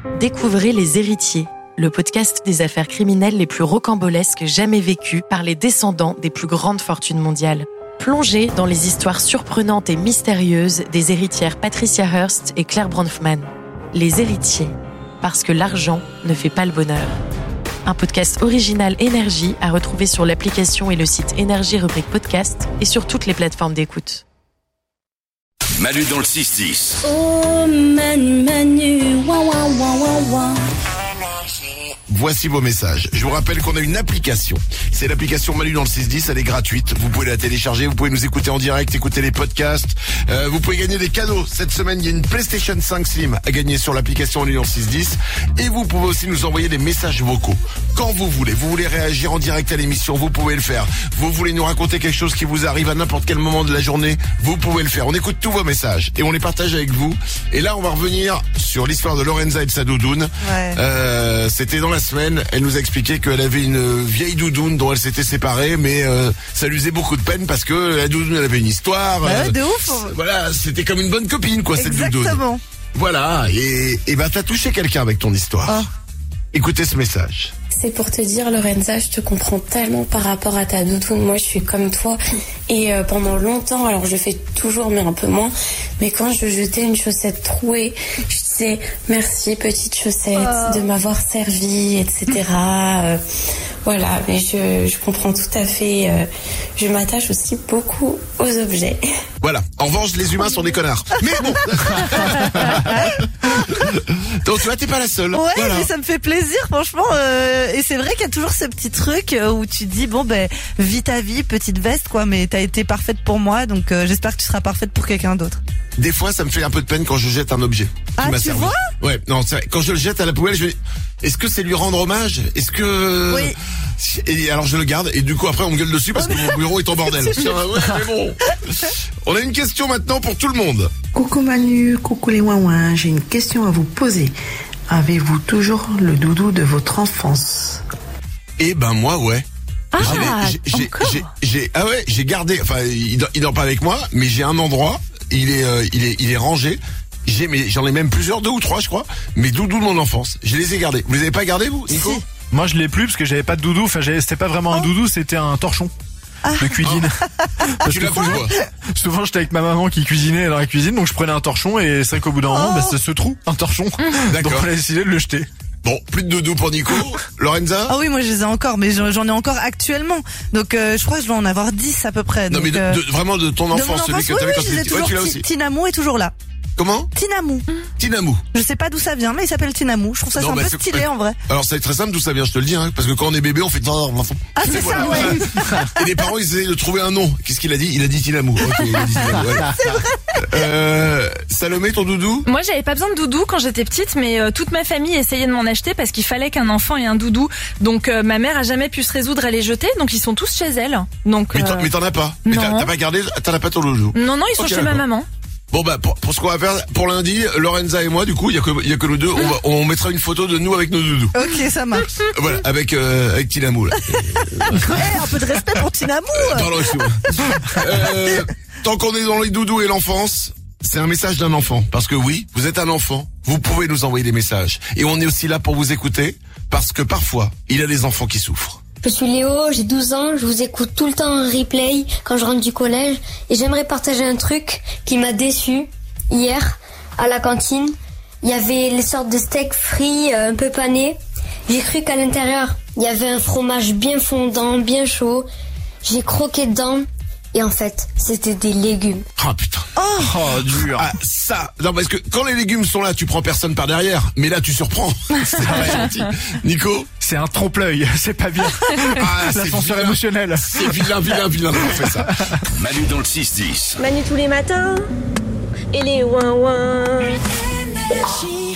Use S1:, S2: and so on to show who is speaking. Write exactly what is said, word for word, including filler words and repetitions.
S1: Découvrez Les Héritiers, le podcast des affaires criminelles les plus rocambolesques jamais vécues par les descendants des plus grandes fortunes mondiales. Plongez dans les histoires surprenantes et mystérieuses des héritières Patricia Hearst et Claire Bronfman. Les Héritiers, parce que l'argent ne fait pas le bonheur. Un podcast original Énergie à retrouver sur l'application et le site Énergie rubrique podcast et sur toutes les plateformes d'écoute.
S2: Manu dans le six dix.
S3: Oh Manu, Manu, ouah, ouah, ouah, ouah, ouah.
S4: Voici vos messages. Je vous rappelle qu'on a une application. C'est l'application Manu dans le six dix. Elle est gratuite. Vous pouvez la télécharger. Vous pouvez nous écouter en direct, écouter les podcasts. Euh, vous pouvez gagner des cadeaux. Cette semaine, il y a une PlayStation cinq Slim à gagner sur l'application Manu dans le six dix. Et vous pouvez aussi nous envoyer des messages vocaux. Quand vous voulez. Vous voulez réagir en direct à l'émission, vous pouvez le faire. Vous voulez nous raconter quelque chose qui vous arrive à n'importe quel moment de la journée, vous pouvez le faire. On écoute tous vos messages et on les partage avec vous. Et là, on va revenir sur l'histoire de Lorenza et de sa doudoune.
S5: Ouais.
S4: Euh, c'était dans la semaine. Elle nous a expliqué qu'elle avait une vieille doudoune dont elle s'était séparée, mais euh, ça lui faisait beaucoup de peine parce que la doudoune, elle avait une histoire.
S5: Bah ouais,
S4: euh,
S5: de ouf.
S4: Voilà, c'était comme une bonne copine, quoi, cette doudoune.
S5: Exactement.
S4: Voilà, et, et ben t'as touché quelqu'un avec ton histoire.
S5: Oh.
S4: Écoutez ce message.
S3: C'est pour te dire, Lorenza, je te comprends tellement par rapport à ta doudoune. Moi, je suis comme toi. Et euh, pendant longtemps, alors je fais toujours, mais un peu moins. Mais quand je jetais une chaussette trouée, je disais merci, petite chaussette,
S5: Oh.
S3: de m'avoir servi, et cetera. Euh, voilà, mais je, je comprends tout à fait. Euh, je m'attache aussi beaucoup aux objets.
S4: Voilà. En revanche, les humains sont des connards. Mais bon. Donc tu vois, t'es pas la seule.
S5: Ouais,
S4: Voilà.
S5: mais ça me fait plaisir, franchement. Euh, et c'est vrai qu'il y a toujours ce petit truc euh, où tu dis bon ben vis ta vie, petite veste quoi. Mais t'as été parfaite pour moi, donc euh, j'espère que tu seras parfaite pour quelqu'un d'autre.
S4: Des fois, ça me fait un peu de peine quand je jette un objet. qui
S5: Ah,
S4: m'a
S5: tu
S4: servi.
S5: vois
S4: Ouais, non, c'est vrai. Quand je le jette à la poubelle, je me dis, est-ce que c'est lui rendre hommage? Est-ce que...
S5: Oui.
S4: Et alors je le garde et du coup après on me gueule dessus parce que mon bureau est en bordel. Tiens, ouais, mais bon. On a une question maintenant pour tout le monde.
S6: Coucou Manu, coucou les ouin-ouin, j'ai une question à vous poser. Avez-vous toujours le doudou de votre enfance?
S4: Eh ben moi, ouais.
S1: Ah,
S4: Je l'ai- j'ai- j'ai-
S1: encore
S4: j'ai- j'ai- ah ouais, j'ai gardé. Enfin, il dort, il dort pas avec moi, mais j'ai un endroit. Il est, euh, il est, il est rangé. J'ai, mais j'en ai même plusieurs, deux ou trois, je crois. Mes doudous de mon enfance. Je les ai gardés. Vous les avez pas gardés, vous, Nico?
S5: Si.
S7: Moi, je l'ai plus parce que j'avais pas de doudou. Enfin, j'avais- c'était pas vraiment un doudou, c'était un torchon de cuisine. Parce
S4: Tu
S7: que
S4: l'as
S7: souvent,
S4: voulu, quoi.
S7: souvent, j'étais avec ma maman qui cuisinait dans la cuisine, donc je prenais un torchon et c'est vrai qu'au bout d'un moment, bah, c'est ce trou, un torchon. Donc
S4: D'accord.
S7: on a décidé de le jeter.
S4: Bon, plus de doudou pour Nico. Lorenza?
S5: Ah oui, moi je les ai encore, mais j'en j'en ai encore actuellement. Donc euh, je crois que je dois en avoir dix à peu près.
S4: Non,
S5: donc,
S4: mais de,
S5: euh,
S4: de- vraiment de ton
S5: de mon
S4: enfance, celui
S5: enfance,
S4: que
S5: oui,
S4: t'avais
S5: oui,
S4: quand
S5: je les ai
S4: t'étais. Ouais,
S5: toujours.
S4: tu l'as
S5: Ti-
S4: aussi.
S5: Tinamou est toujours là.
S4: Comment?
S5: Tinamou.
S4: Tinamou.
S5: Je sais pas d'où ça vient, mais il s'appelle Tinamou. Je trouve ça
S4: Non,
S5: c'est un
S4: bah,
S5: peu
S4: c'est-
S5: stylé en vrai.
S4: Alors c'est très simple d'où ça vient, je te le dis, hein, parce que quand on est bébé, on fait
S5: Ah c'est ça, ouais.
S4: et les parents ils essaient de trouver un nom. Qu'est-ce qu'il a dit? Il a dit Tinamou. Ok, il a dit Tinamou, ouais.
S5: C'est vrai.
S4: Euh, Salomé, ton doudou?
S8: Moi, j'avais pas besoin de doudou quand j'étais petite, mais euh, toute ma famille essayait de m'en acheter parce qu'il fallait qu'un enfant ait un doudou. Donc, euh, ma mère a jamais pu se résoudre à les jeter, donc ils sont tous chez elle. Donc,
S4: Mais t'en,
S8: euh,
S4: mais t'en as pas. Mais t'as,
S8: non.
S4: t'as pas gardé, t'en as pas ton doudou.
S8: non, non, ils sont
S4: Ok,
S8: chez ma
S4: d'accord.
S8: maman.
S4: Bon bah pour, pour ce qu'on va faire pour lundi, Lorenza et moi, du coup, il y a que il y a que nous deux, on, va, on mettra une photo de nous avec nos doudous.
S5: Ok, ça marche.
S4: Voilà, avec euh, avec Tinamou là.
S5: Eh, un peu de respect pour Tinamou.
S4: Pardon, excuse-moi. Euh, tant qu'on est dans les doudous et l'enfance, c'est un message d'un enfant. Parce que oui, vous êtes un enfant, vous pouvez nous envoyer des messages. Et on est aussi là pour vous écouter, parce que parfois, il y a des enfants qui souffrent.
S9: Je suis Léo, j'ai douze ans, je vous écoute tout le temps en replay quand je rentre du collège et j'aimerais partager un truc qui m'a déçu hier à la cantine. Il y avait les sortes de steaks frits euh, un peu panés. J'ai cru qu'à l'intérieur, il y avait un fromage bien fondant, bien chaud. J'ai croqué dedans et en fait, c'était des légumes.
S4: Ah putain.
S7: Oh, dur.
S4: Ah ça, non parce que quand les légumes sont là, tu prends personne par derrière, mais là tu surprends. C'est pas gentil. Nico?
S7: C'est un trompe-l'œil, c'est pas bien.
S4: Ah, c'est
S7: L'ascenseur
S4: vilain.
S7: émotionnel.
S4: C'est vilain, vilain, vilain d'avoir fait ça.
S2: Manu dans le six dix.
S3: Manu tous les matins et les ouin ouin.